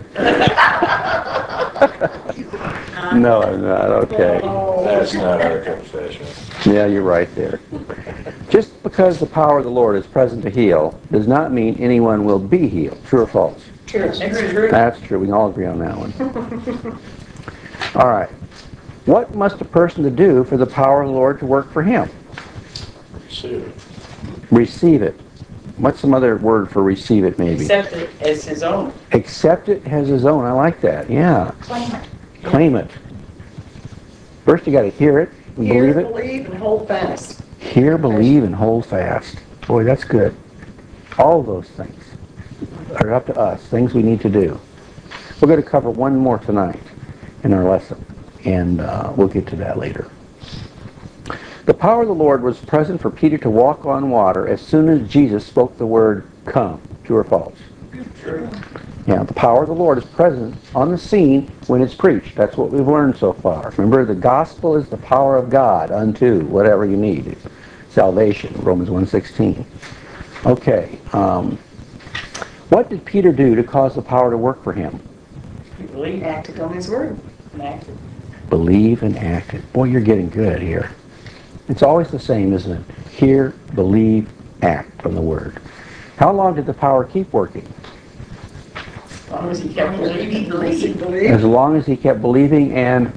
No, I'm not. Okay. That's not our confession. Yeah, you're right there. Just because the power of the Lord is present to heal does not mean anyone will be healed. True or false? True. That's true. That's true. We can all agree on that one. All right. What must a person to do for the power of the Lord to work for him? Sue. Receive it. What's some other word for receive it, maybe? Accept it as his own. Accept it as his own. I like that. Yeah. Claim it. Claim it. First, you got to hear it and Hear, believe it. believe, and hold fast. Hear, believe, and hold fast. Boy, that's good. All those things are up to us, things we need to do. We're going to cover one more tonight in our lesson, and we'll get to that later. The power of the Lord was present for Peter to walk on water as soon as Jesus spoke the word, come. True or false? True. Yeah, the power of the Lord is present on the scene when it's preached. That's what we've learned so far. Remember, the gospel is the power of God unto whatever you need. Salvation, Romans 1:16. Okay. What did Peter do to cause the power to work for him? You believe Acted on his word. and acted. Believe and acted. Boy, you're getting good here. It's always the same, isn't it? Hear, believe, act on the word. How long did the power keep working? As long as he kept believing. As long as he kept believing and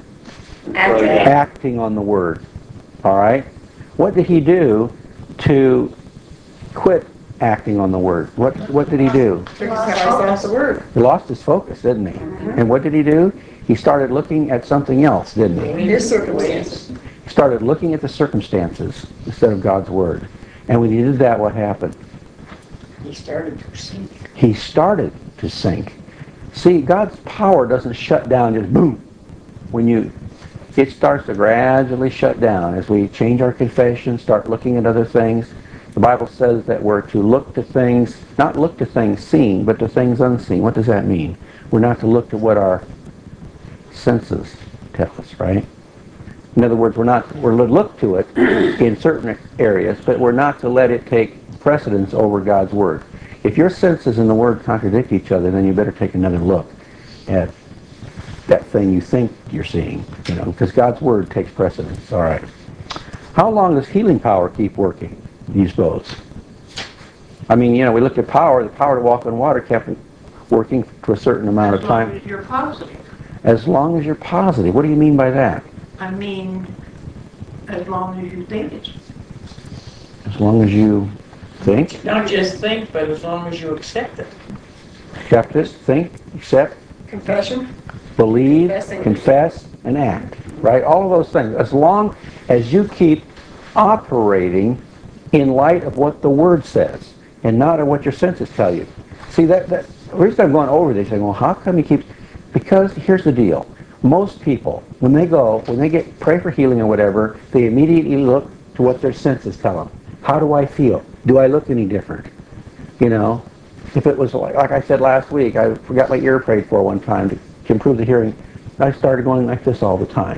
acting on the word. All right? What did he do to quit acting on the word. What did he do? Took his eyes off the word. He lost his focus, didn't he? And what did he do? He started looking at something else, didn't he? His circumstances. He started looking at the circumstances instead of God's word. And when he did that, what happened? He started to sink. He started to sink. See, God's power doesn't shut down just boom. It starts to gradually shut down as we change our confession, start looking at other things. The Bible says that we're to look to things, not look to things seen, but to things unseen. What does that mean? We're not to look to what our senses tell us, right? In other words, we're to look to it in certain areas, but we're not to let it take precedence over God's word. If your senses and the word contradict each other, then you better take another look at that thing you think you're seeing, because God's word takes precedence. All right. How long does healing power keep working, do you suppose? I mean, we look at power. The power to walk on water kept working for a certain amount of time. As long as you're positive. As long as you're positive. What do you mean by that? I mean, as long as you think it's... As long as you think? Not just think, but as long as you accept it. Accept it, think, accept, Confession. believe, Confessing. confess, and act. Right? All of those things. As long as you keep operating in light of what the Word says and not of what your senses tell you. See, the reason I'm going over this, saying, well, how come you keep... Because here's the deal. Most people, when they pray for healing or whatever, they immediately look to what their senses tell them. How do I feel? Do I look any different? If it was like I said last week, I forgot my ear prayed for one time to improve the hearing. I started going like this all the time.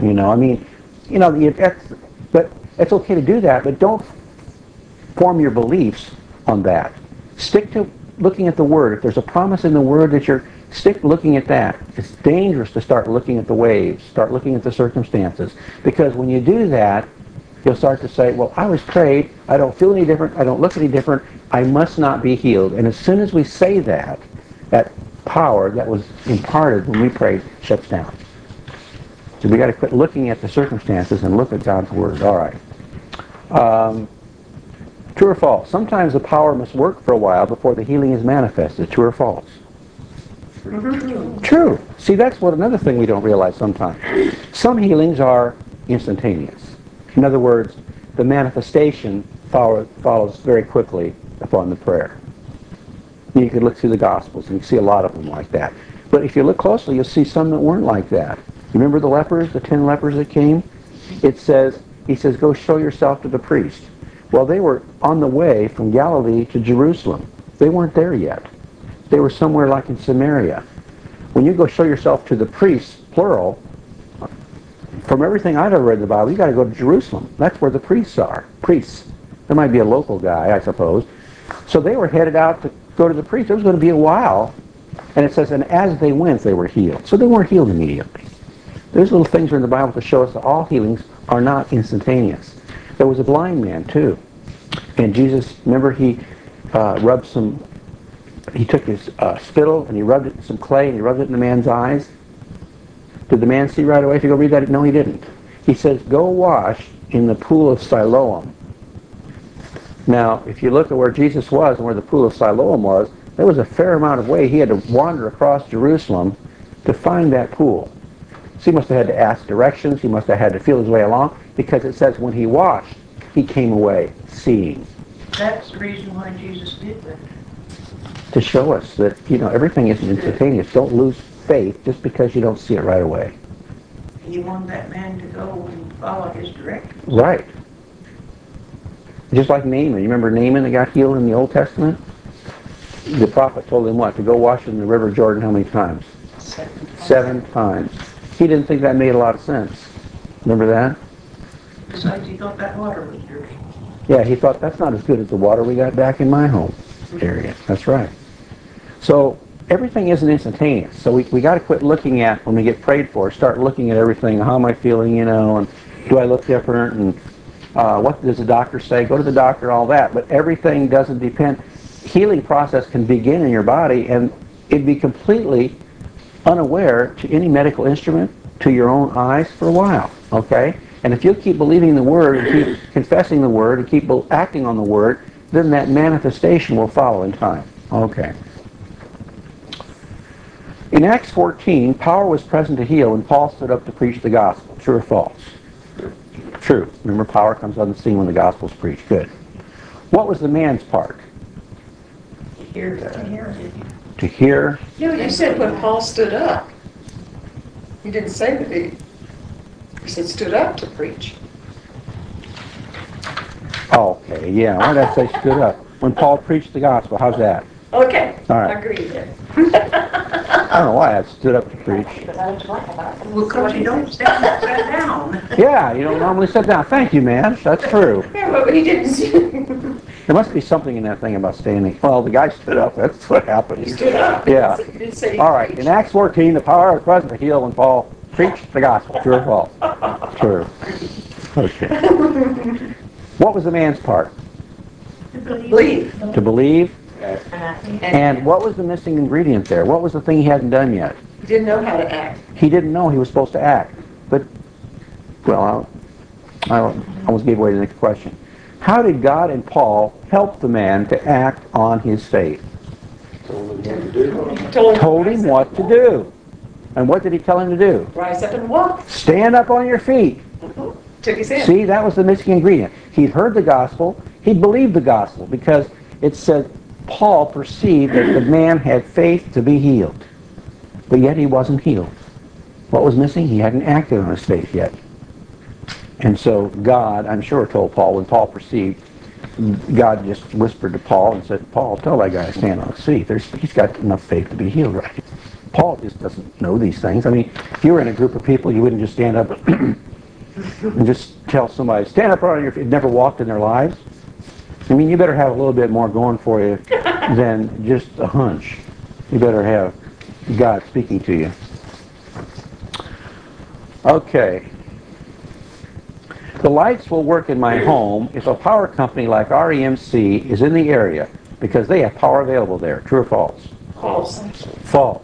But it's okay to do that, but don't form your beliefs on that. Stick to looking at the Word. If there's a promise in the Word stick looking at that. It's dangerous to start looking at the waves, start looking at the circumstances. Because when you do that, you'll start to say, well, I was prayed, I don't feel any different, I don't look any different, I must not be healed. And as soon as we say that, that power that was imparted when we prayed shuts down. So we got to quit looking at the circumstances and look at God's Word. All right. True or false? Sometimes the power must work for a while before the healing is manifested. True or false? True. See, that's another thing we don't realize sometimes. Some healings are instantaneous. In other words, the manifestation follows very quickly upon the prayer. You can look through the Gospels and you can see a lot of them like that. But if you look closely, you'll see some that weren't like that. Remember the lepers, the 10 lepers that came? He says, go show yourself to the priest. Well, they were on the way from Galilee to Jerusalem. They weren't there yet. They were somewhere like in Samaria. When you go show yourself to the priests, plural, from everything I've ever read in the Bible, you got to go to Jerusalem. That's where the priests are. Priests. There might be a local guy, I suppose. So they were headed out to go to the priest. It was going to be a while. And it says, and as they went, they were healed. So they weren't healed immediately. There's little things in the Bible to show us that all healings are not instantaneous. There was a blind man, too. And Jesus, remember, he took his spittle and he rubbed it in some clay and he rubbed it in the man's eyes. Did the man see right away if you go read that? No, he didn't. He says, go wash in the pool of Siloam. Now, if you look at where Jesus was and where the pool of Siloam was, there was a fair amount of way. He had to wander across Jerusalem to find that pool. So he must have had to ask directions. He must have had to feel his way along, because it says when he washed, he came away seeing. That's the reason why Jesus did that. To show us that, everything isn't instantaneous. Don't lose faith just because you don't see it right away. He wanted that man to go and follow his directions. Right. Just like Naaman. You remember Naaman that got healed in the Old Testament? The prophet told him what? To go wash in the River Jordan how many times? 7 times. He didn't think that made a lot of sense. Remember that? Besides, he thought that water was dirty. Yeah, he thought that's not as good as the water we got back in my home area. That's right. So everything isn't instantaneous. So we got to quit looking at, when we get prayed for, start looking at everything. How am I feeling, and do I look different? And what does the doctor say? Go to the doctor, all that. But everything doesn't depend. Healing process can begin in your body, and it'd be completely unaware to any medical instrument, to your own eyes for a while, okay? And if you keep believing the Word and keep confessing the Word and keep acting on the Word, then that manifestation will follow in time. Okay. In Acts 14, power was present to heal when Paul stood up to preach the gospel. True or false? True. Remember, power comes on the scene when the gospel is preached. Good. What was the man's part? To hear. No, you said when Paul stood up. You didn't say that he said stood up to preach. Okay, yeah. Why did I say stood up? When Paul preached the gospel, how's that? Okay, All right. I agree then. I don't know why I stood up to preach. Well, because you don't sit down. Yeah, you don't normally sit down. Thank you, man. That's true. Yeah, but he didn't. There must be something in that thing about standing. Well, the guy stood up. That's what happened. He stood up. Yeah. He didn't say he All right. preached. In Acts 14, the power was present to heal when Paul preached the gospel. True or false? True. Okay. What was the man's part? Believe. To believe. And what was the missing ingredient there? What was the thing he hadn't done yet? He didn't know how to act. He didn't know he was supposed to act. But, well, I almost gave away the next question. How did God and Paul help the man to act on his faith? Told him what to do. And what did he tell him to do? Rise up and walk. Stand up on your feet. Took his hand. See, that was the missing ingredient. He'd heard the gospel. He believed the gospel because it said Paul perceived that the man had faith to be healed. But yet he wasn't healed. What was missing? He hadn't acted on his faith yet. And so God, I'm sure, told Paul, when Paul perceived, God just whispered to Paul and said, Paul, tell that guy to stand on his feet. He's got enough faith to be healed, right? Paul just doesn't know these things. I mean, if you were in a group of people, you wouldn't just stand up and just tell somebody, stand up on your feet. Never walked in their lives. I mean, you better have a little bit more going for you than just a hunch. You better have God speaking to you. Okay. The lights will work in my home if a power company like REMC is in the area because they have power available there. True or false? False. False.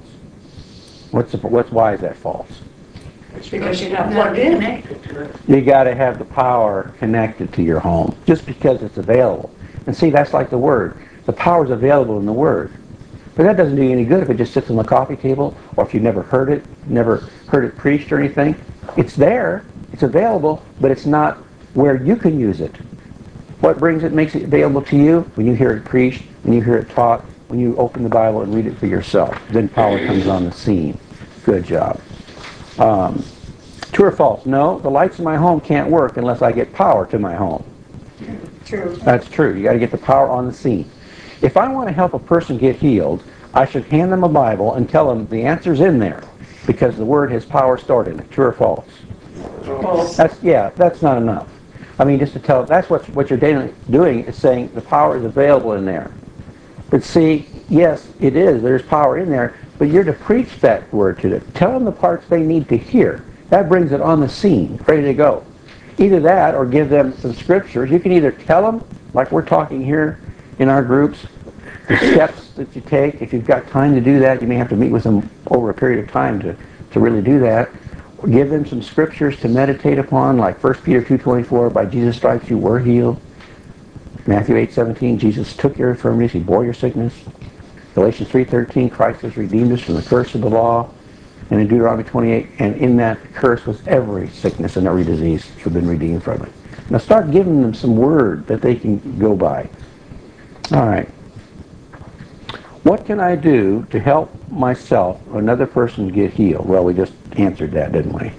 Why is that false? It's because you're not plugged in. You got to have the power connected to your home just because it's available. And see, that's like the Word. The power is available in the Word. But that doesn't do you any good if it just sits on the coffee table or if you've never heard it preached or anything. It's there. It's available, but it's not where you can use it. What makes it available to you? When you hear it preached, when you hear it taught, when you open the Bible and read it for yourself. Then power comes on the scene. Good job. True or false? No, the lights in my home can't work unless I get power to my home. True. That's true. You got to get the power on the scene. If I want to help a person get healed, I should hand them a Bible and tell them the answer's in there because the Word has power stored in it. True or false? False. That's not enough. I mean, just to tell, that's what you're doing is saying the power is available in there. But see, yes, it is. There's power in there, but you're to preach that Word to them. Tell them the parts they need to hear. That brings it on the scene, ready to go. Either that or give them some scriptures. You can either tell them, like we're talking here in our groups, the steps that you take. If you've got time to do that, you may have to meet with them over a period of time to really do that. Or give them some scriptures to meditate upon, like 1 Peter 2:24, by Jesus' stripes you were healed. Matthew 8:17, Jesus took your infirmities, he bore your sickness. Galatians 3:13, Christ has redeemed us from the curse of the law. And in Deuteronomy 28, and in that curse was every sickness and every disease which have been redeemed from it. Now start giving them some word that they can go by. All right. What can I do to help myself or another person get healed? Well, we just answered that, didn't we?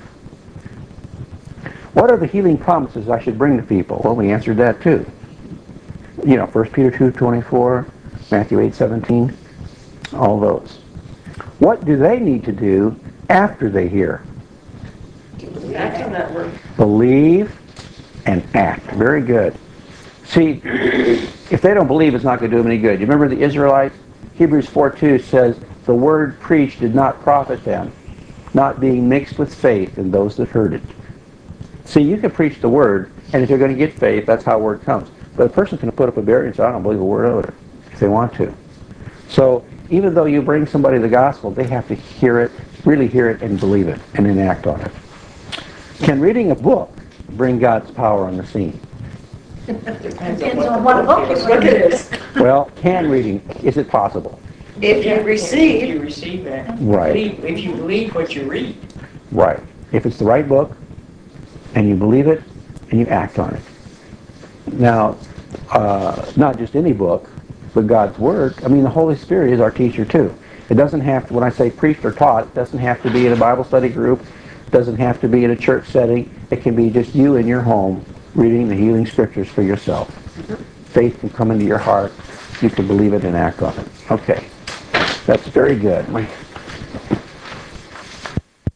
What are the healing promises I should bring to people? Well, we answered that too. 1 Peter 2:24, Matthew 8:17, all those. What do they need to do after they hear? Act on that word. Believe and act. Very good. See, if they don't believe, it's not going to do them any good. You remember the Israelites? Hebrews 4:2 says, the word preached did not profit them, not being mixed with faith in those that heard it. See, you can preach the word, and if you're going to get faith, that's how word comes. But a person can put up a barrier and say, I don't believe a word of it, if they want to. So, even though you bring somebody the gospel, they have to hear it, really hear it, and believe it, and then act on it. Can reading a book bring God's power on the scene? Depends Depends on what book What you're book it reading. is. Well, hand reading, is it possible? If you If receive, you receive that. Right. If you believe what you read. Right. If it's the right book, and you believe it, and you act on it. Now, not just any book, but God's Word. I mean, the Holy Spirit is our teacher too. It doesn't have to, when I say preached or taught, it doesn't have to be in a Bible study group. It doesn't have to be in a church setting. It can be just you in your home reading the healing scriptures for yourself. Faith can come into your heart. You can believe it and act on it. Okay. That's very good.